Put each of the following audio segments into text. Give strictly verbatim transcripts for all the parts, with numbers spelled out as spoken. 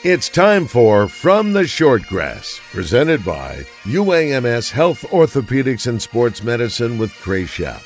It's time for From the Shortgrass, presented by U A M S Health, Orthopedics, and Sports Medicine with Trey Schaap.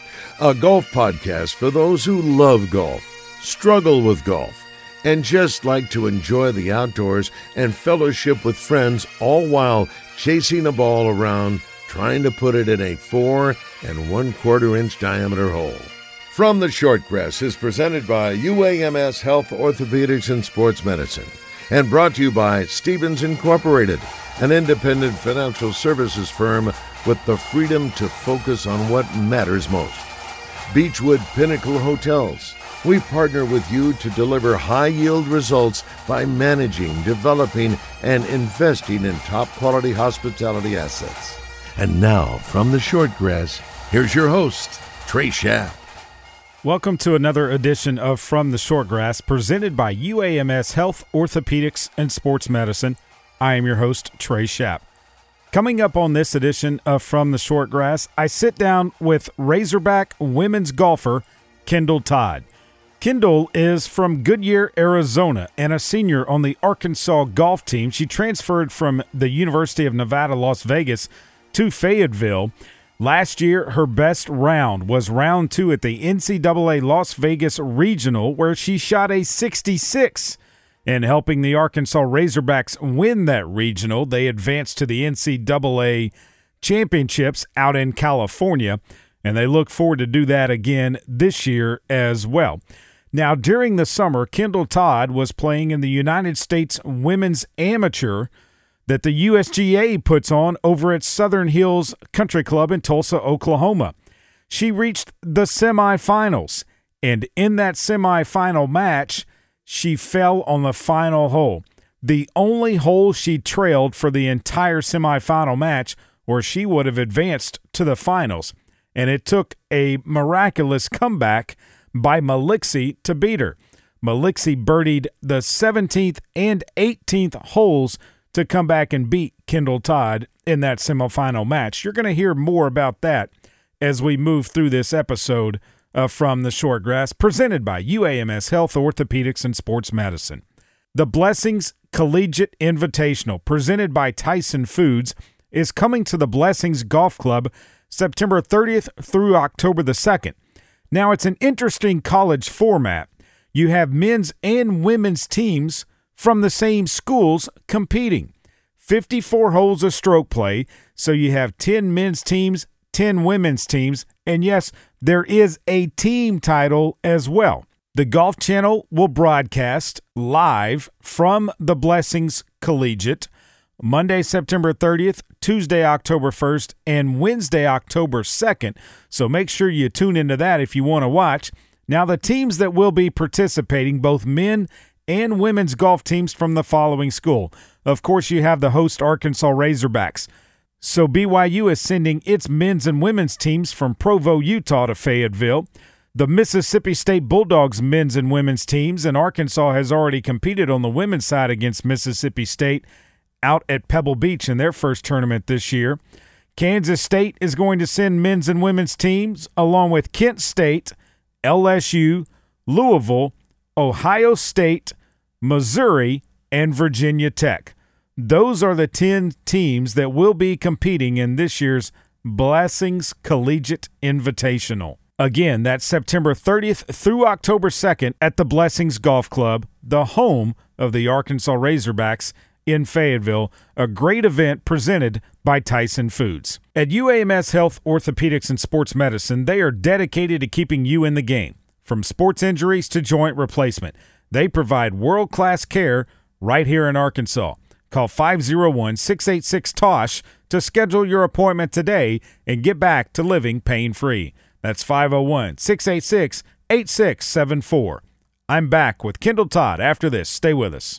A golf podcast for those who love golf, struggle with golf, and just like to enjoy the outdoors and fellowship with friends, all while chasing a ball around, trying to put it in a four and one quarter inch diameter hole. From the Shortgrass is presented by U A M S Health, Orthopedics, and Sports Medicine, and brought to you by Stephens Incorporated, an independent financial services firm with the freedom to focus on what matters most. Beechwood Pinnacle Hotels. We partner with you to deliver high-yield results by managing, developing, and investing in top-quality hospitality assets. And now, from the Shortgrass, here's your host, Trey Schaap. Welcome to another edition of From the Shortgrass, presented by U A M S Health, Orthopedics, and Sports Medicine. I am your host, Trey Schaap. Coming up on this edition of From the Shortgrass, I sit down with Razorback women's golfer Kendall Todd. Kendall is from Goodyear, Arizona, and a senior on the Arkansas golf team. She transferred from the University of Nevada, Las Vegas to Fayetteville. Last year, her best round was round two at the N C double A Las Vegas Regional, where she shot a sixty-six. And helping the Arkansas Razorbacks win that regional, they advanced to the N C double A championships out in California, and they look forward to do that again this year as well. Now, during the summer, Kendall Todd was playing in the United States Women's Amateur that the U S G A puts on over at Southern Hills Country Club in Tulsa, Oklahoma. She reached the semifinals, and in that semifinal match, she fell on the final hole, the only hole she trailed for the entire semifinal match, or she would have advanced to the finals. And it took a miraculous comeback by Malixie to beat her. Malixie birdied the seventeenth and eighteenth holes to come back and beat Kendall Todd in that semifinal match. You're going to hear more about that as we move through this episode of From the Shortgrass, presented by U A M S Health, Orthopedics, and Sports Medicine. The Blessings Collegiate Invitational, presented by Tyson Foods, is coming to the Blessings Golf Club September thirtieth through October the second. Now, it's an interesting college format. You have men's and women's teams from the same schools competing. fifty-four holes of stroke play, so you have ten men's teams, ten women's teams, and yes, there is a team title as well. The Golf Channel will broadcast live from the Blessings Collegiate Monday, September thirtieth, Tuesday, October first, and Wednesday, October second. So make sure you tune into that if you want to watch. Now, the teams that will be participating, both men and women's golf teams from the following school. Of course, you have the host Arkansas Razorbacks. So B Y U is sending its men's and women's teams from Provo, Utah to Fayetteville. The Mississippi State Bulldogs men's and women's teams, and Arkansas has already competed on the women's side against Mississippi State out at Pebble Beach in their first tournament this year. Kansas State is going to send men's and women's teams along with Kent State, L S U, Louisville, Ohio State, Missouri, and Virginia Tech. Those are the ten teams that will be competing in this year's Blessings Collegiate Invitational. Again, that's September thirtieth through October second at the Blessings Golf Club, the home of the Arkansas Razorbacks in Fayetteville, a great event presented by Tyson Foods. At U A M S Health, Orthopedics, and Sports Medicine, they are dedicated to keeping you in the game. From sports injuries to joint replacement, they provide world-class care right here in Arkansas. Call five oh one, six eight six, T O S H to schedule your appointment today and get back to living pain-free. That's five oh one, six eight six, eight six seven four. I'm back with Kendall Todd after this. Stay with us.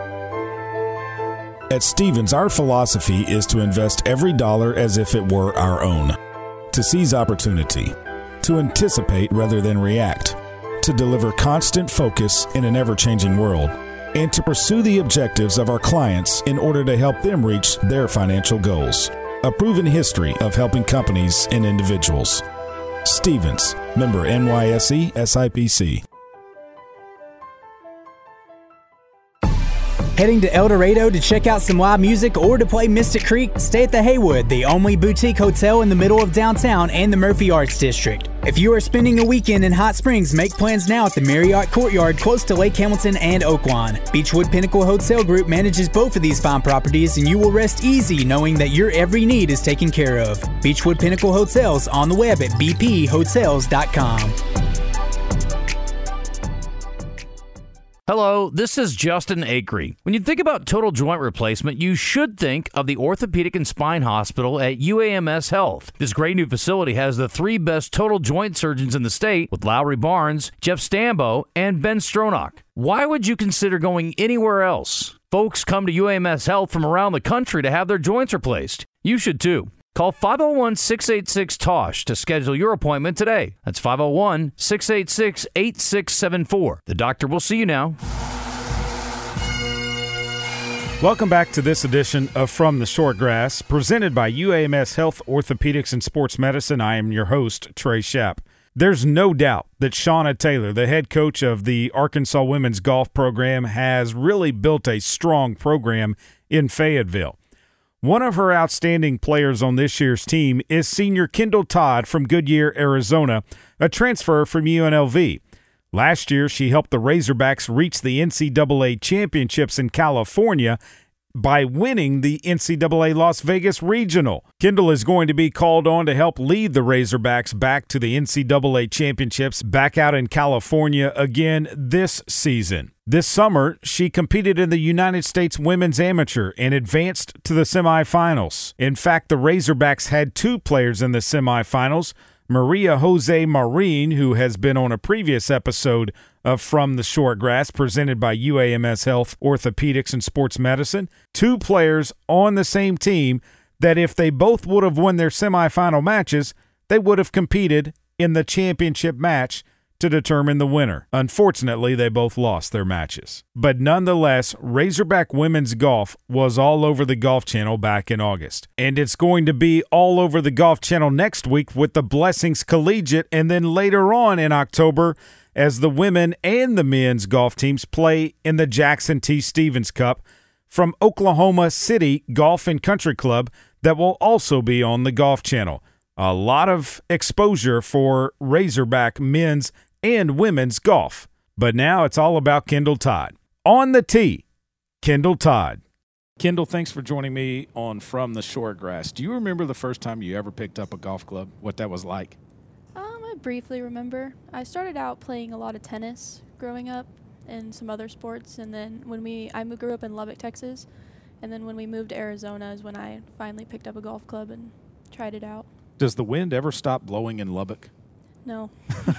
At Stephens, our philosophy is to invest every dollar as if it were our own, to seize opportunity, to anticipate rather than react, to deliver constant focus in an ever-changing world, and to pursue the objectives of our clients in order to help them reach their financial goals. A proven history of helping companies and individuals. Stephens, member N Y S E, S I P C. Heading to El Dorado to check out some live music or to play Mystic Creek? Stay at the Haywood, the only boutique hotel in the middle of downtown and the Murphy Arts District. If you are spending a weekend in Hot Springs, make plans now at the Marriott Courtyard close to Lake Hamilton and Oaklawn. Beechwood Pinnacle Hotel Group manages both of these fine properties, and you will rest easy knowing that your every need is taken care of. Beechwood Pinnacle Hotels on the web at b p hotels dot com. Hello, this is Justin Acree. When you think about total joint replacement, you should think of the Orthopedic and Spine Hospital at U A M S Health. This great new facility has the three best total joint surgeons in the state with Lowry Barnes, Jeff Stambo, and Ben Stronach. Why would you consider going anywhere else? Folks come to U A M S Health from around the country to have their joints replaced. You should too. Call five oh one, six eight six, T O S H to schedule your appointment today. That's five oh one, six eight six, eight six seven four. The doctor will see you now. Welcome back to this edition of From the Shortgrass, presented by U A M S Health, Orthopedics, and Sports Medicine. I am your host, Trey Schapp. There's no doubt that Shauna Taylor, the head coach of the Arkansas women's golf program, has really built a strong program in Fayetteville. One of her outstanding players on this year's team is senior Kendall Todd from Goodyear, Arizona, a transfer from U N L V. Last year, she helped the Razorbacks reach the N C double A championships in California by winning the N C double A Las Vegas Regional. Kendall is going to be called on to help lead the Razorbacks back to the N C double A championships back out in California again this season. This summer, she competed in the United States Women's Amateur and advanced to the semifinals. In fact, the Razorbacks had two players in the semifinals, Maria Jose Marin, who has been on a previous episode of From the Shortgrass, presented by U A M S Health, Orthopedics, and Sports Medicine. Two players on the same team that if they both would have won their semifinal matches, they would have competed in the championship match to determine the winner. Unfortunately, they both lost their matches. But nonetheless, Razorback women's golf was all over the Golf Channel back in August. And it's going to be all over the Golf Channel next week with the Blessings Collegiate, and then later on in October as the women and the men's golf teams play in the Jackson T. Stevens Cup from Oklahoma City Golf and Country Club that will also be on the Golf Channel. A lot of exposure for Razorback men's and women's golf. But now it's all about Kendall Todd. On the tee, Kendall Todd. Kendall, thanks for joining me on From the Shortgrass. Do you remember the first time you ever picked up a golf club, what that was like? Um, I briefly remember. I started out playing a lot of tennis growing up and some other sports, and then when we, I grew up in Lubbock, Texas, and then when we moved to Arizona is when I finally picked up a golf club and tried it out. Does the wind ever stop blowing in Lubbock? No.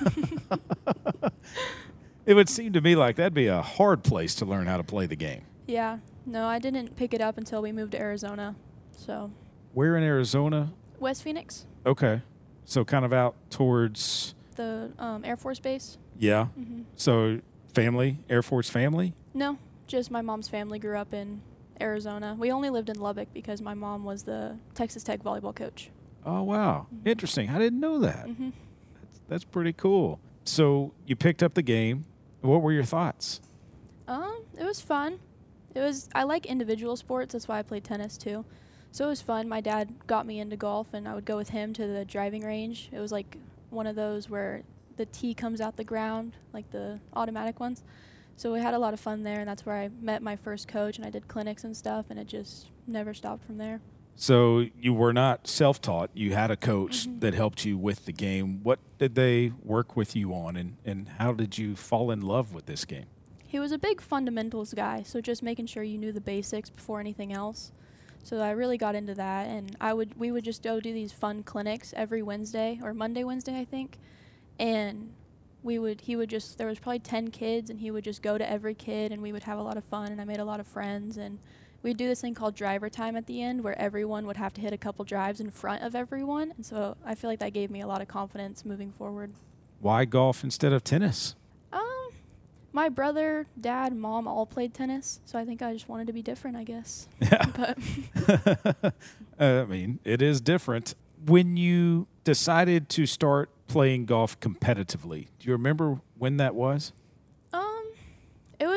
It would seem to me like that'd be a hard place to learn how to play the game. Yeah. No, I didn't pick it up until we moved to Arizona. So. Where in Arizona? West Phoenix. Okay. So kind of out towards the um, Air Force Base. Yeah. Mm-hmm. So family, Air Force family? No, just my mom's family grew up in Arizona. We only lived in Lubbock because my mom was the Texas Tech volleyball coach. Oh, wow. Mm-hmm. Interesting. I didn't know that. Mm-hmm. That's, that's pretty cool. So you picked up the game. What were your thoughts? Um, it was fun. It was. I like individual sports. That's why I played tennis too. So it was fun. My dad got me into golf, and I would go with him to the driving range. It was like one of those where the tee comes out the ground, like the automatic ones. So we had a lot of fun there, and that's where I met my first coach, and I did clinics and stuff, and it just never stopped from there. So you were not self-taught. You had a coach mm-hmm. that helped you with the game. What did they work with you on, and, and how did you fall in love with this game? He was a big fundamentals guy, so just making sure you knew the basics before anything else. So I really got into that, and I would we would just go do these fun clinics every Wednesday, or Monday, Wednesday, I think. And we would he would just, there was probably ten kids, and he would just go to every kid, and we would have a lot of fun, and I made a lot of friends, and we'd do this thing called driver time at the end where everyone would have to hit a couple drives in front of everyone. And so I feel like that gave me a lot of confidence moving forward. Why golf instead of tennis? Um, my brother, dad, mom all played tennis. So I think I just wanted to be different, I guess. Yeah. But I mean, it is different. When you decided to start playing golf competitively, do you remember when that was? Um, it was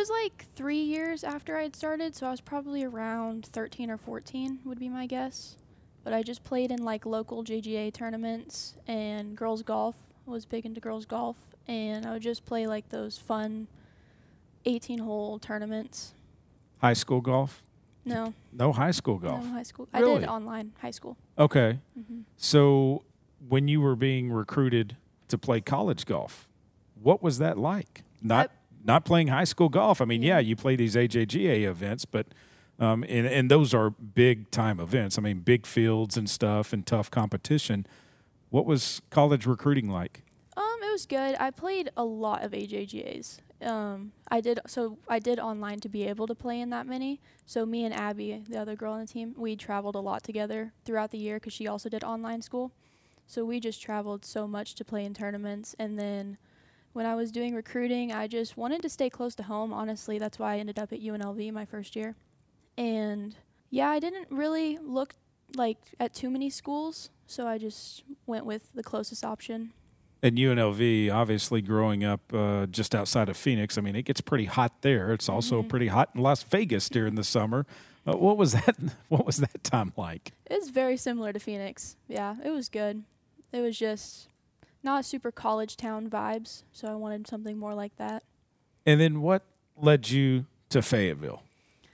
was like three years after I had started, so I was probably around thirteen or fourteen would be my guess. But I just played in like local J G A tournaments, and girls golf. I was big into girls golf, and I would just play like those fun eighteen-hole tournaments. High school golf? No. No high school golf? No high school. Really? I did online high school. Okay. Mm-hmm. So when you were being recruited to play college golf, what was that like? Not I, not playing high school golf. I mean, yeah, yeah you play these A J G A events, but um, and, and those are big-time events. I mean, big fields and stuff and tough competition. What was college recruiting like? Um, it was good. I played a lot of A J G As. Um, I did so I did online to be able to play in that many. So me and Abby, the other girl on the team, we traveled a lot together throughout the year because she also did online school. So we just traveled so much to play in tournaments. And then when I was doing recruiting, I just wanted to stay close to home. Honestly, that's why I ended up at U N L V my first year. And yeah, I didn't really look like at too many schools, so I just went with the closest option. And U N L V, obviously growing up uh, just outside of Phoenix, I mean, it gets pretty hot there. It's also mm-hmm. pretty hot in Las Vegas during the summer. Uh, what was that? What was that time like? It's very similar to Phoenix. Yeah, it was good. It was just not super college town vibes, so I wanted something more like that. And then what led you to Fayetteville?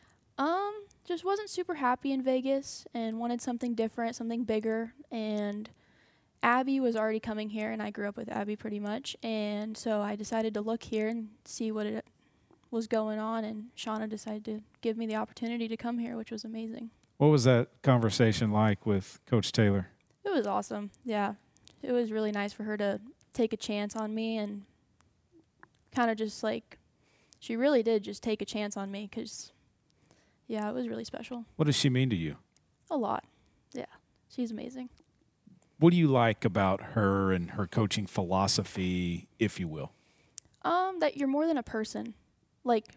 Um, just wasn't super happy in Vegas and wanted something different, something bigger. And Abby was already coming here, and I grew up with Abby pretty much. And so I decided to look here and see what it was going on. And Shauna decided to give me the opportunity to come here, which was amazing. What was that conversation like with Coach Taylor? It was awesome. Yeah, it was really nice for her to take a chance on me and kind of just like she really did just take a chance on me because, yeah, it was really special. What does she mean to you? A lot. Yeah, she's amazing. What do you like about her and her coaching philosophy, if you will? Um, that you're more than a person. Like,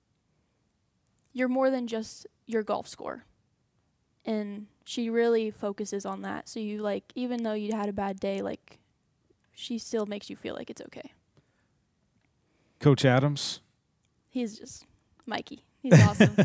you're more than just your golf score. And she really focuses on that. So you, like, even though you had a bad day, like, she still makes you feel like it's okay. Coach Adams? He's just Mikey. He's awesome.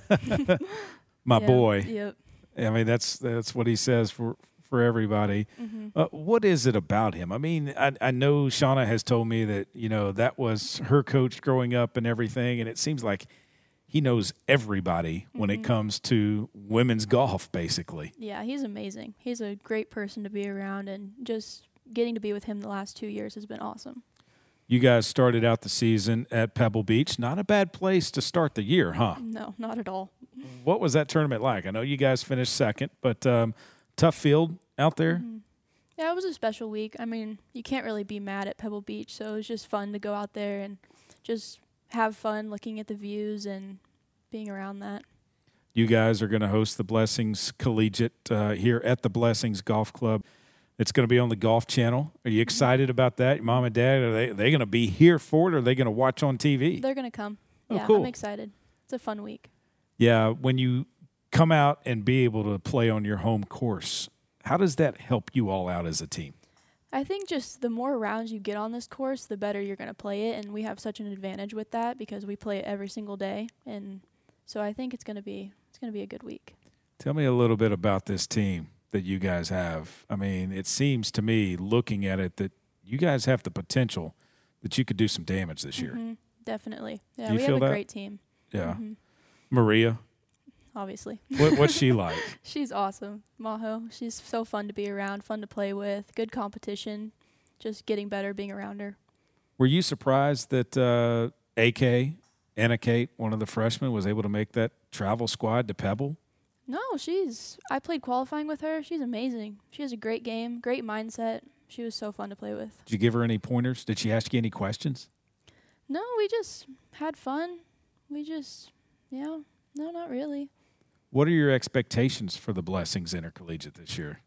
My yeah, boy. Yep. I mean, that's that's what he says for, for everybody. Mm-hmm. Uh, what is it about him? I mean, I, I know Shauna has told me that, you know, that was her coach growing up and everything, and it seems like he knows everybody mm-hmm. when it comes to women's golf, basically. Yeah, he's amazing. He's a great person to be around, and just getting to be with him the last two years has been awesome. You guys started out the season at Pebble Beach. Not a bad place to start the year, huh? No, not at all. What was that tournament like? I know you guys finished second, but um, tough field out there? Mm-hmm. Yeah, it was a special week. I mean, you can't really be mad at Pebble Beach, so it was just fun to go out there and just have fun looking at the views and being around that. You guys are going to host the Blessings Collegiate uh, here at the Blessings Golf Club. It's going to be on the Golf Channel. Are you excited about that? Your mom and dad, are they, are they going to be here for it, or are they going to watch on T V? They're going to come. Oh, yeah, cool. I'm excited. It's a fun week. Yeah, when you come out and be able to play on your home course, how does that help you all out as a team? I think just the more rounds you get on this course, the better you're going to play it, and we have such an advantage with that because we play it every single day, and so I think it's going to be it's going to be a good week. Tell me a little bit about this team that you guys have. I mean, it seems to me, looking at it, that you guys have the potential that you could do some damage this year. Mm-hmm. Definitely. Yeah, do you we feel have a that? great team. Yeah. Mm-hmm. Maria? Obviously. What, what's she like? She's awesome. Maho. She's so fun to be around, fun to play with, good competition, just getting better being around her. Were you surprised that uh, A K, Anna Kate, one of the freshmen, was able to make that travel squad to Pebble? No, she's – I played qualifying with her. She's amazing. She has a great game, great mindset. She was so fun to play with. Did you give her any pointers? Did she ask you any questions? No, we just had fun. We just – yeah, no, not really. What are your expectations for the Blessings Intercollegiate this year?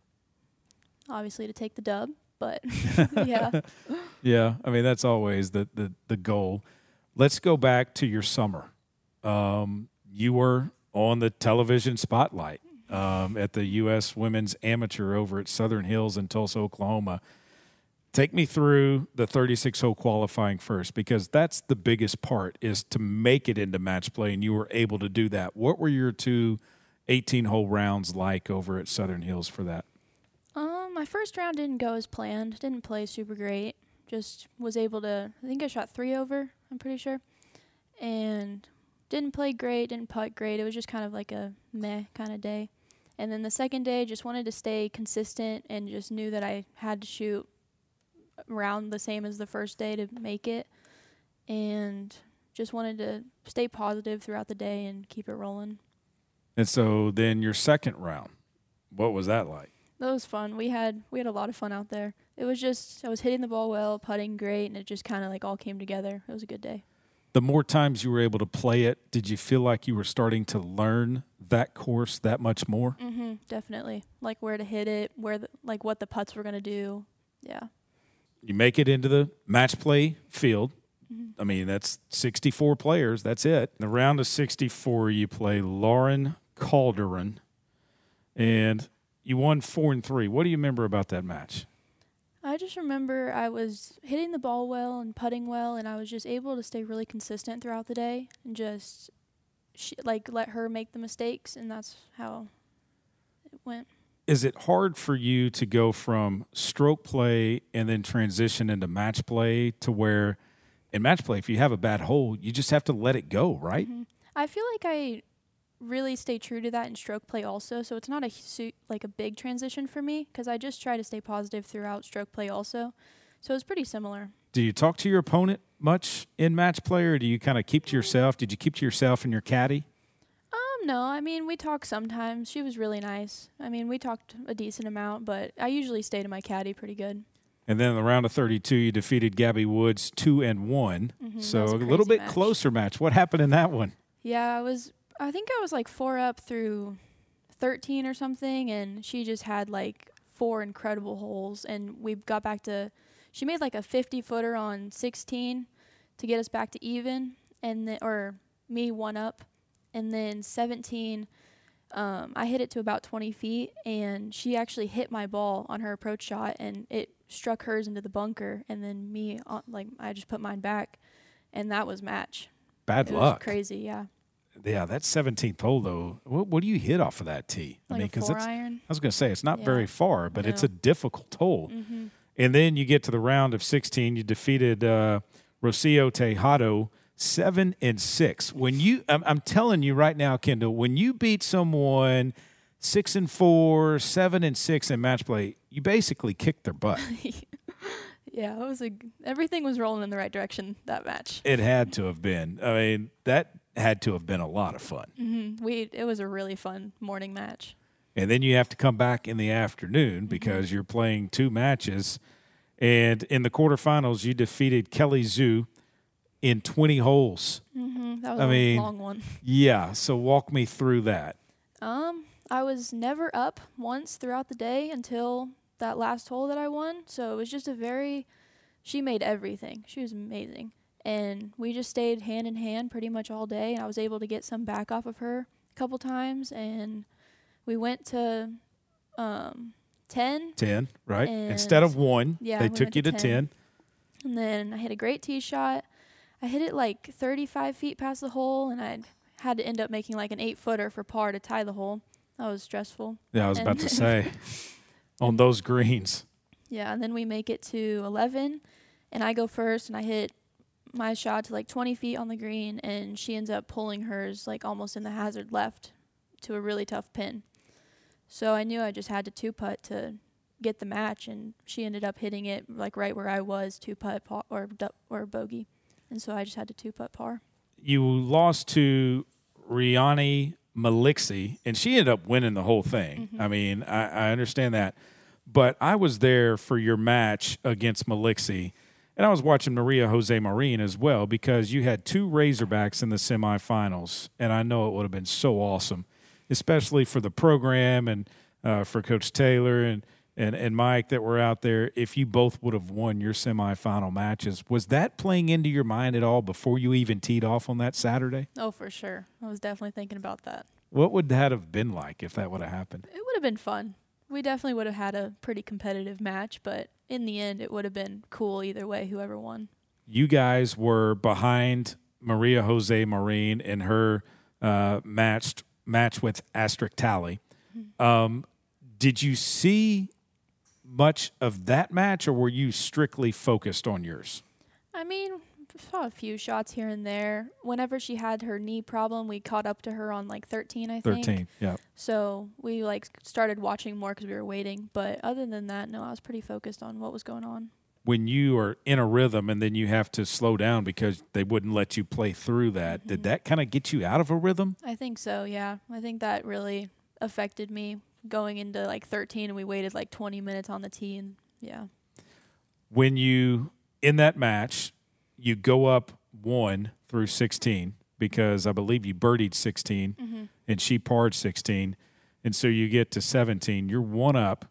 Obviously to take the dub, but yeah. Yeah, I mean, that's always the, the, the goal. Let's go back to your summer. Um, you were – on the television spotlight um, at the U S Women's Amateur over at Southern Hills in Tulsa, Oklahoma. Take me through the thirty-six hole qualifying first, because that's the biggest part, is to make it into match play, and you were able to do that. What were your two eighteen hole rounds like over at Southern Hills for that? Um, my first round didn't go as planned. Didn't play super great. Just was able to, I think I shot three over, I'm pretty sure. And didn't play great, didn't putt great. It was just kind of like a meh kind of day. And then the second day, just wanted to stay consistent and just knew that I had to shoot around the same as the first day to make it. And just wanted to stay positive throughout the day and keep it rolling. And so then your second round, what was that like? That was fun. We had we had a lot of fun out there. It was just, I was hitting the ball well, putting great, and it just kind of like all came together. It was a good day. The more times you were able to play it, did you feel like you were starting to learn that course that much more? Mm-hmm, definitely. Like where to hit it, where the, like what the putts were going to do. Yeah. You make it into the match play field. Mm-hmm. I mean, that's sixty-four players. That's it. In the round of sixty-four, you play Lauren Calderon, and you won four and three. What do you remember about that match? I just remember I was hitting the ball well and putting well, and I was just able to stay really consistent throughout the day and just sh- like let her make the mistakes, and that's how it went. Is it hard for you to go from stroke play and then transition into match play to where in match play, if you have a bad hole, you just have to let it go, right? Mm-hmm. I feel like I really stay true to that in stroke play also, so it's not a su- like a big transition for me because I just try to stay positive throughout stroke play also. So it's pretty similar. Do you talk to your opponent much in match play, or do you kind of keep to yourself? Did you keep to yourself and your caddy? Um, no, I mean, we talk sometimes. She was really nice. I mean, we talked a decent amount, but I usually stay to my caddy pretty good. And then in the round of thirty-two, you defeated Gabby Woods two and one. Mm-hmm, so a a little bit match. closer match. What happened in that one? Yeah, I was. I think I was like four up through thirteen or something, and she just had like four incredible holes, and we got back to. She made like a fifty footer on sixteen to get us back to even, and then or me one up, and then seventeen. Um, I hit it to about twenty feet, and she actually hit my ball on her approach shot, and it struck hers into the bunker, and then me, uh, like, I just put mine back, and that was match. Bad it luck. Was crazy, yeah. Yeah, that seventeenth hole, though, what, what do you hit off of that tee? Like I mean, a four it's, iron. I was going to say, it's not Yeah. very far, but No. it's a difficult hole. Mm-hmm. And then you get to the round of sixteen, you defeated uh, Rocio Tejado seven and six. When you, I'm, I'm telling you right now, Kendall, when you beat someone six and four, seven and six in match play, you basically kicked their butt. Yeah, it was a. Everything was rolling in the right direction that match. It had to have been. I mean, that had to have been a lot of fun. Mm-hmm. We it was a really fun morning match. And then you have to come back in the afternoon because mm-hmm. you're playing two matches. And in the quarterfinals, you defeated Kelly Zhu in twenty holes. Mm-hmm. That was I a mean, long one. Yeah, so walk me through that. Um, I was never up once throughout the day until that last hole that I won. So it was just a very, she made everything. She was amazing. And we just stayed hand in hand pretty much all day. And I was able to get some back off of her a couple times. And we went to um, ten. ten, right? Instead of one, yeah, they we took went you to to ten. ten. And then I hit a great tee shot. I hit it like thirty-five feet past the hole, and I had to end up making like an eight-footer for par to tie the hole. That was stressful. Yeah, I was and about to say, on those greens. Yeah, and then we make it to eleven, and I go first, and I hit my shot to like twenty feet on the green, and she ends up pulling hers like almost in the hazard left to a really tough pin. So I knew I just had to two-putt to get the match, and she ended up hitting it like right where I was, two-putt par, or, or bogey. And so I just had to two-putt par. You lost to Riani Maliksi, and she ended up winning the whole thing. Mm-hmm. I mean, I, I understand that. But I was there for your match against Maliksi, and I was watching Maria Jose Marin as well because you had two Razorbacks in the semifinals, and I know it would have been so awesome, especially for the program and uh, for Coach Taylor and, and, and Mike that were out there, if you both would have won your semifinal matches. Was that playing into your mind at all before you even teed off on that Saturday? Oh, for sure. I was definitely thinking about that. What would that have been like if that would have happened? It would have been fun. we definitely would have had a pretty competitive match, but in the end, it would have been cool either way, whoever won. You guys were behind Maria Jose Marin in her uh, matched match with Astrid Talley. Mm-hmm. Um, did you see much of that match, or were you strictly focused on yours? I mean, saw a few shots here and there. Whenever she had her knee problem, we caught up to her on like thirteen, I think. thirteen, yeah. So we like started watching more because we were waiting. But other than that, no, I was pretty focused on what was going on. When you are in a rhythm and then you have to slow down because they wouldn't let you play through that, mm-hmm. did that kind of get you out of a rhythm? I think so, yeah. I think that really affected me going into like thirteen, and we waited like twenty minutes on the tee, and yeah. When you, in that match, you go up one through sixteen because I believe you birdied sixteen mm-hmm. and she parred sixteen, and so you get to seventeen. You're one up,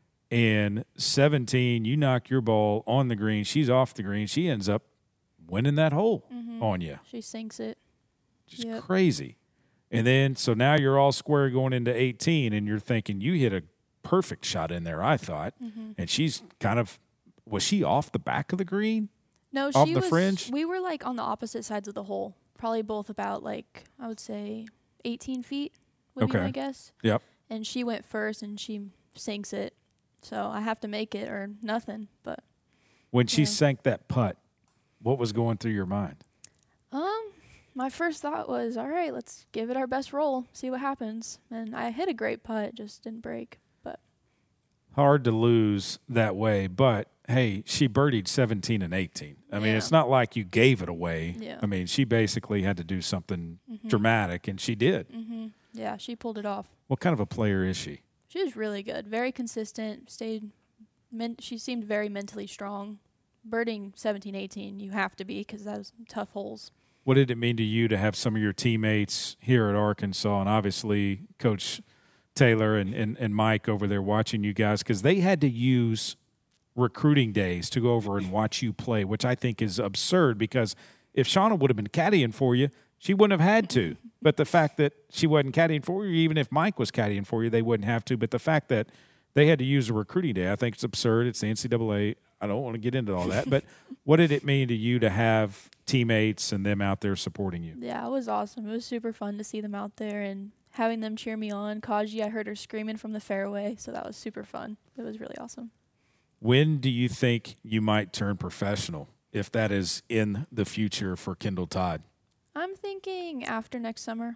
and seventeen, you knock your ball on the green. She's off the green. She ends up winning that hole mm-hmm. on you. She sinks it. Just yep. crazy. And then, so now you're all square going into eighteen, and you're thinking you hit a perfect shot in there, I thought. Mm-hmm. And she's kind of, was she off the back of the green? No, off she the was, fringe? We were like on the opposite sides of the hole. Probably both about like, I would say eighteen feet would okay. be my guess. Yep. And she went first, and she sinks it. So I have to make it or nothing. But when she yeah. sank that putt, what was going through your mind? Um, my first thought was, all right, let's give it our best roll, see what happens. And I hit a great putt, just didn't break. But hard to lose that way. But hey, she birdied seventeen and eighteen. I mean, yeah. it's not like you gave it away. Yeah. I mean, she basically had to do something mm-hmm. dramatic, and she did. Mm-hmm. Yeah, she pulled it off. What kind of a player is she? She was really good, very consistent, stayed, men- she seemed very mentally strong. Birding seventeen, eighteen, you have to be because that was tough holes. What did it mean to you to have some of your teammates here at Arkansas, and obviously Coach Taylor and, and, and Mike over there watching you guys, because they had to use recruiting days to go over and watch you play, which I think is absurd, because if Shauna would have been caddying for you, she wouldn't have had to. But the fact that she wasn't caddying for you, even if Mike was caddying for you, they wouldn't have to. But the fact that they had to use a recruiting day, I think it's absurd. It's the N C double A. I don't want to get into all that. But what did it mean to you to have teammates and them out there supporting you? Yeah, it was awesome. It was super fun to see them out there and having them cheer me on. Kaji, I heard her screaming from the fairway, so that was super fun. It was really awesome. When do you think you might turn professional, if that is in the future for Kendall Todd? I'm thinking after next summer.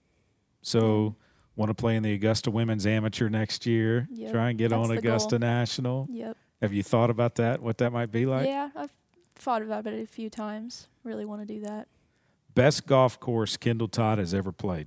So, want to play in the Augusta Women's Amateur next year? Yep, try and get that's on the Augusta goal. National? Yep. Have you thought about that, what that might be like? Yeah, I've thought about it a few times. Really want to do that. Best golf course Kendall Todd has ever played?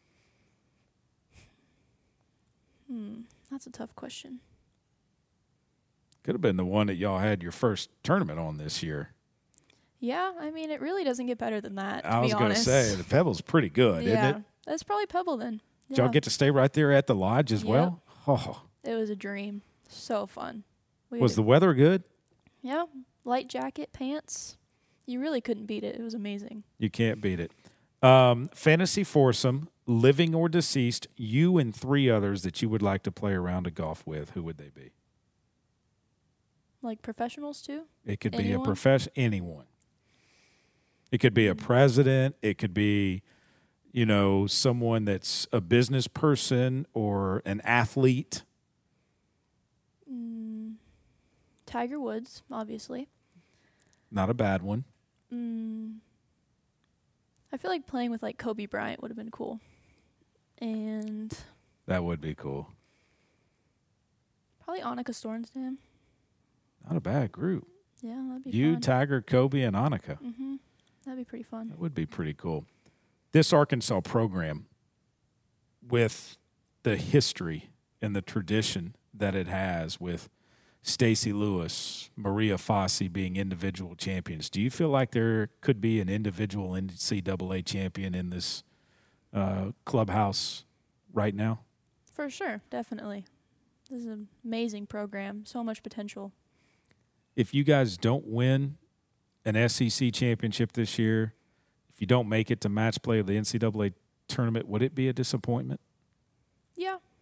Hmm, that's a tough question. Could have been the one that y'all had your first tournament on this year. Yeah, I mean, it really doesn't get better than that, to I was going to say, the Pebble's pretty good, yeah, isn't it? That's probably Pebble then. Did Yeah. y'all get to stay right there at the lodge as Yep. well? Oh. It was a dream. So fun. We Was had- the weather good? Yeah, light jacket, pants. You really couldn't beat it. It was amazing. You can't beat it. Um, fantasy foursome, living or deceased, you and three others that you would like to play around a golf with. Who would they be? Like professionals too? It could be Anyone? a profession, anyone. It could be a president. It could be, you know, someone that's a business person or an athlete. Mm, Tiger Woods, obviously. Not a bad one. Mm, I feel like playing with like Kobe Bryant would have been cool. And That would be cool. probably Annika Stornstam. Not a bad group. Yeah, that'd be You, fun. Tiger, Kobe, and Annika. Mm-hmm. That'd be pretty fun. That would be pretty cool. This Arkansas program, with the history and the tradition that it has with Stacey Lewis, Maria Fossey being individual champions, do you feel like there could be an individual N C double A champion in this uh, clubhouse right now? For sure, definitely. This is an amazing program. So much potential. If you guys don't win an S E C championship this year, if you don't make it to match play of the N C double A tournament, would it be a disappointment? Yeah,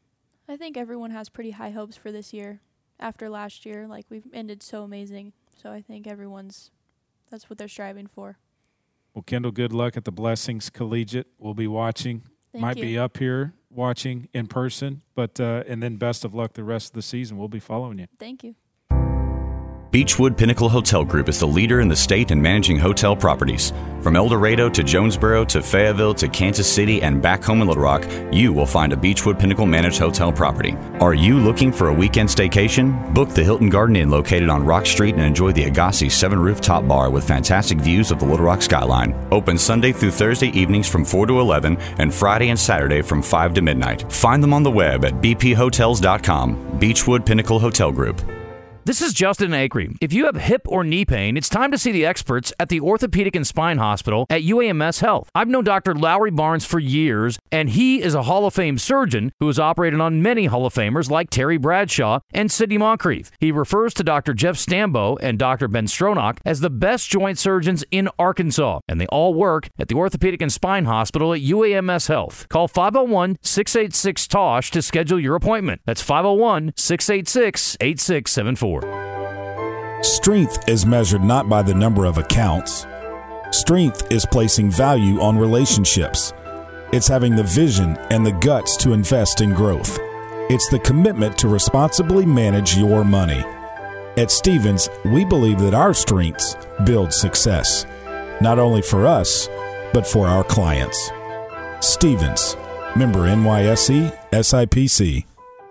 I think everyone has pretty high hopes for this year. After last year, like, we've ended so amazing. So I think everyone's, that's what they're striving for. Well, Kendall, good luck at the Blessings Collegiate. We'll be watching. Thank Might you. be up here watching in person, but uh, and then best of luck the rest of the season. We'll be following you. Thank you. Beechwood Pinnacle Hotel Group is the leader in the state in managing hotel properties. From El Dorado to Jonesboro to Fayetteville to Kansas City and back home in Little Rock, you will find a Beechwood Pinnacle managed hotel property. Are you looking for a weekend staycation? Book the Hilton Garden Inn located on Rock Street and enjoy the Agassi seven rooftop bar with fantastic views of the Little Rock skyline. Open Sunday through Thursday evenings from four to eleven and Friday and Saturday from five to midnight. Find them on the web at b p hotels dot com. Beechwood Pinnacle Hotel Group. This is Justin Acree. If you have hip or knee pain, it's time to see the experts at the Orthopedic and Spine Hospital at U A M S Health. I've known Doctor Lowry Barnes for years, and he is a Hall of Fame surgeon who has operated on many Hall of Famers like Terry Bradshaw and Sidney Moncrief. He refers to Doctor Jeff Stambo and Doctor Ben Stronach as the best joint surgeons in Arkansas, and they all work at the Orthopedic and Spine Hospital at U A M S Health. Call five oh one, six eight six, T O S H to schedule your appointment. That's five oh one, six eight six, eight six seven four. Strength is measured not by the number of accounts. Strength is placing value on relationships. It's having the vision and the guts to invest in growth. It's the commitment to responsibly manage your money. At Stephens, we believe that our strengths build success, not only for us, but for our clients. Stephens, member N Y S E, S I P C.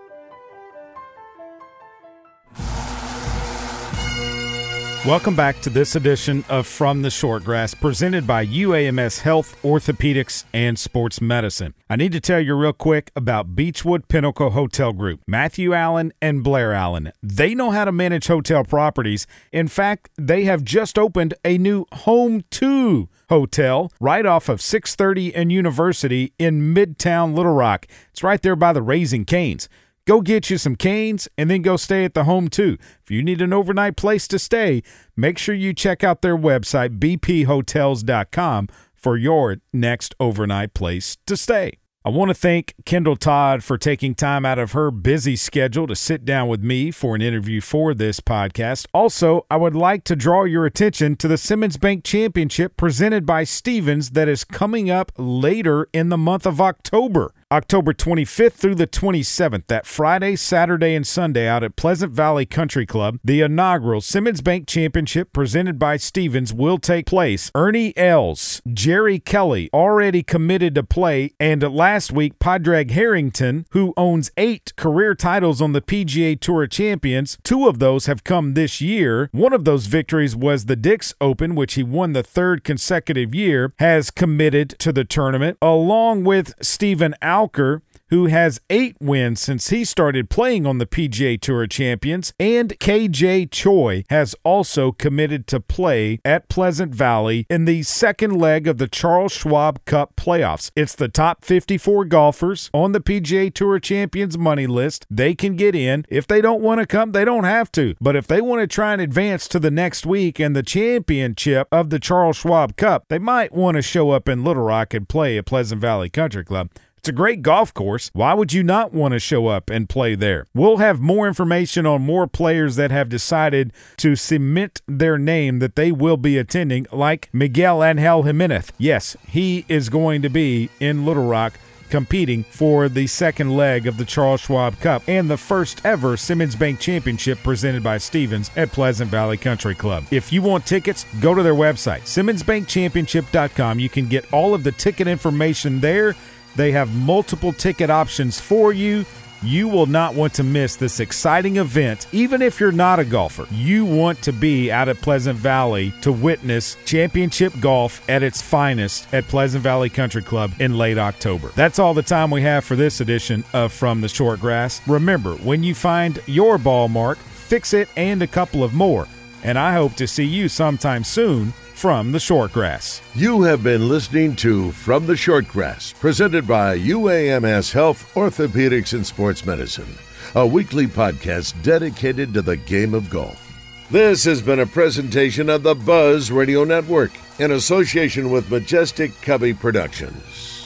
Welcome back to this edition of From the Shortgrass, presented by U A M S Health, Orthopedics, and Sports Medicine. I need to tell you real quick about Beechwood Pinnacle Hotel Group. Matthew Allen and Blair Allen. They know how to manage hotel properties. In fact, they have just opened a new Home two hotel right off of six thirty and University in Midtown Little Rock. It's right there by the Raising Cane's. Go get you some canes and then go stay at the Home two. If you need an overnight place to stay, make sure you check out their website, b p hotels dot com, for your next overnight place to stay. I want to thank Kendall Todd for taking time out of her busy schedule to sit down with me for an interview for this podcast. Also, I would like to draw your attention to the Simmons Bank Championship presented by Stephens that is coming up later in the month of October. October twenty-fifth through the twenty-seventh, that Friday, Saturday, and Sunday out at Pleasant Valley Country Club, the inaugural Simmons Bank Championship presented by Stephens will take place. Ernie Els, Jerry Kelly already committed to play, and last week, Padraig Harrington, who owns eight career titles on the P G A Tour Champions, two of those have come this year. One of those victories was the Dix Open, which he won the third consecutive year, has committed to the tournament, along with Stephen Alker, who has eight wins since he started playing on the P G A Tour Champions, and K J Choi has also committed to play at Pleasant Valley in the second leg of the Charles Schwab Cup playoffs. It's the top fifty-four golfers on the P G A Tour Champions money list. They can get in. If they don't want to come, they don't have to. But if they want to try and advance to the next week and the championship of the Charles Schwab Cup, they might want to show up in Little Rock and play at Pleasant Valley Country Club. It's a great golf course. Why would you not want to show up and play there? We'll have more information on more players that have decided to cement their name that they will be attending, like Miguel Angel Jimenez. Yes, he is going to be in Little Rock competing for the second leg of the Charles Schwab Cup and the first ever Simmons Bank Championship presented by Stephens at Pleasant Valley Country Club. If you want tickets, go to their website, simmons bank championship dot com. You can get all of the ticket information there. They have multiple ticket options for you. You will not want to miss this exciting event, even if you're not a golfer. You want to be out at Pleasant Valley to witness championship golf at its finest at Pleasant Valley Country Club in late October. That's all the time we have for this edition of From the Shortgrass. Remember, when you find your ball mark, fix it and a couple of more. And I hope to see you sometime soon from the Shortgrass. You have been listening to From the Shortgrass, presented by U A M S Health, Orthopedics, and Sports Medicine, a weekly podcast dedicated to the game of golf. This has been a presentation of the Buzz Radio Network in association with Majestic Cubby Productions.